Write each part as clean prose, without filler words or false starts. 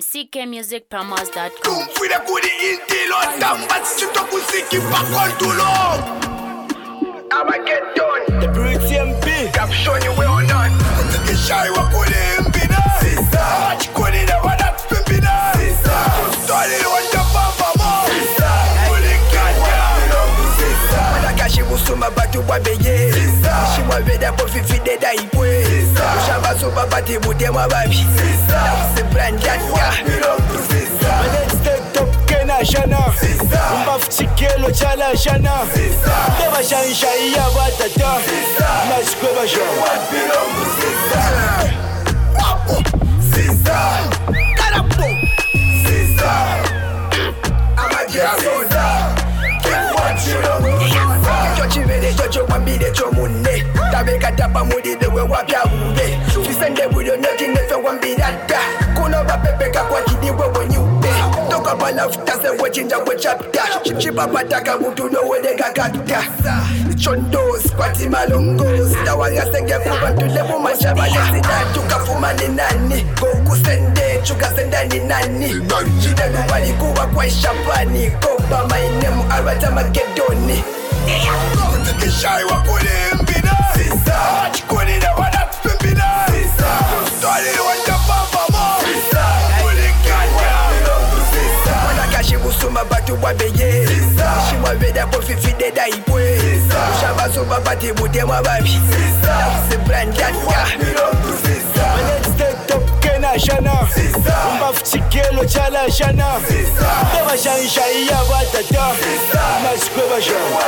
ckmusicpromos.com. Fui kudi intilo tamba sito kusiki pakontulo. I'ma get done. The Brute MP. I've shown you where or not. Take shy wa kule mbina. Sisa. Chikoni na wana pimpina. Sisa. Stoli wanja papa mo. Sisa. Kule kanya. Sisa. Wana kashi musuma batu wabeye. Sisa. Shimwa veda po fifide da ipwe. Sisa. Ushaba soba bati mute mwababi. Sisa. Nafuse brand yatka. Let's take top kena shana. Mbaf chikelo chala shana. Deba shansha iya batata. Naskweba shana. Wapo. Sisa. Karapo. Sisa. Amagia soda. Keep watching up. Chochivele chocho wambile chomune. Tabeka tapa mudi dewe wapya ube. Fisende budo noti nefe wambilata. Kuno bapepeka kwa kidiwe wenyupe. Toka balafuta se wechinja wechapta. Chipa pataka mutu no wede kakakta. Chondos kwati malongos. Tawanga senge kubantu lebu machaba yasida. Tukafuma ni nani. Goku sende chuka senda ni nani. Chide kubali kuwa kwa ishapani. Koba mainemu arata magedoni. Take shy wa kule mbina. Sisa. Chikoni na wana pimpina. Sisa. Stoli wanja papa mo. Sisa. Kule kanya. Sisa. Wana kashi musuma batu wabeye. Sisa. Shimwa veda po fifide da ipwe. Sisa. Ushaba soba bati mute mwababi. Sisa. Nafuse brand yatka. Let's take top kena shana. Mbaf chikelo chala shana. Deba shansha iya batata. Naskweba shana.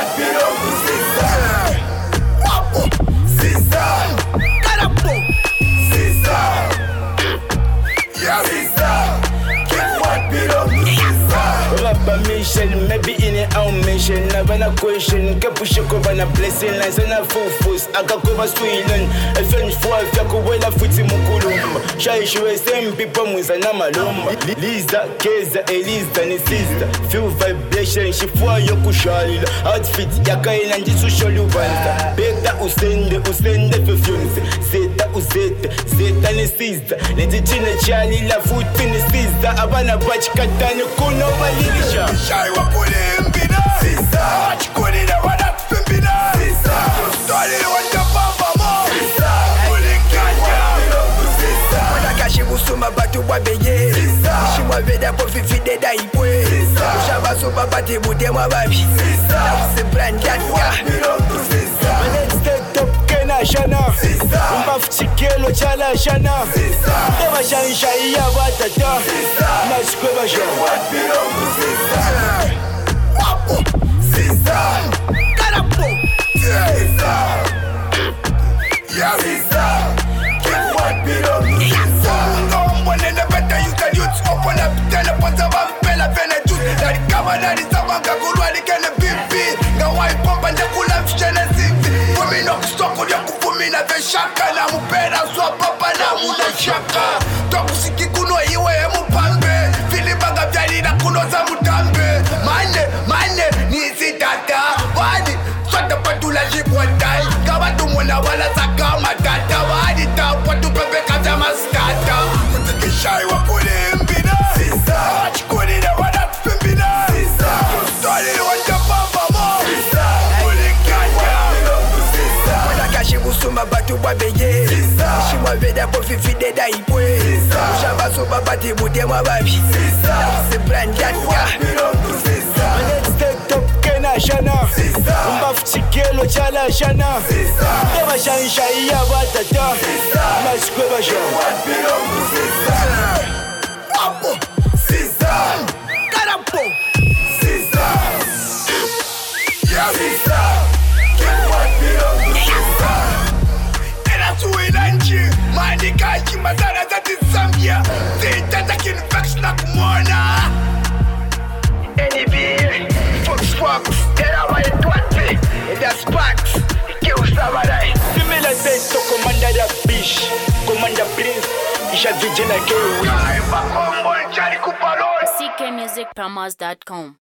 Wapo. Sisa. Karapo. Sisa. Yeah. Sisa. Keep what belongs. Sisa. Rabba mission, maybe in a own mission. Never a question, Kapushako ban a blessing, as an a full force. Akakoba Sweden, a French for Yakuela Futi Mukulum. Shai Shue, same people with an amalum. Lisa, Keza, Elisa, and his sister. Feel vibration, she for Yokushal. Outfit, Yakain and Jisu Sholubanta. Beta Usende, Usende perfumes. Zeta Uzeta, Zeta and his sister. Let it in a Charlie, La Foot in the sister. Abana Bach Katana Kuno Malisha. Shy wa kule mbina. Sisa. Chikoni na wana pimpina. Sisa. Stoli wanja papa mo. Sisa. Kule kanya. Sisa. Wana kashi musuma batu wabeye. Sisa. Shimwa veda po fifide da ipwe. Sisa. Ushaba soba bati mute mwababi. Sisa. Nafuse brand yatka. Let's take top kena shana. Mbaf chikelo chala shana. Deba shansha iya batata. Naskweba shana. Wapo. Sisa. Karapo. Sisa. Yeah. Sisa. Keep what belongs. Sisa. Ngombo nene beta yuka youths. Open up teleport wa mpela vene juice. Nari kama nari sabanga kurwa likene bibi. Nga pompa ndekula mshene sivi. Fumi no kustoko ya kufumi na veshaka. Na mupera swa papa na muna shaka. Tokusiki kuno iwe mupambe. Filibaga vyali na kuno za mutambe. Mane, nisi tata. Wadi, swata patula jibwatai. Kama tumuna wala saka matata. Wadi tawa tupepe kata maskata. Take shy wa kule mbina. Sisa. Chikoni na wana pimpina. Sisa. Stoli wanja papa mo. Sisa. Kule kanya. Sisa. Wana kashi musuma batu wabeye. Sisa. Shimwa veda po fifide da ipwe. Sisa. Ushaba soba bati mute mwababi. Sisa. Nafuse brand yatka. Let's take top kena shana. Mbaf chikelo chala shana. Deba shansha iya batata. Naskweba shana. Wapo. Sisa. Karapo. Sisa. Yeah. Sisa. Keep what belongs. Sisa. Era suilanchi. Mani kaji mazara zati Zambia. Zita takin fax na kumona. NBA. Fox. Era wa etwate. Eda Sparks. Kiu Savarai. Similar says to Commander the Bish. Commander Prince. Isha DJ like you. ckmusicpromos.com.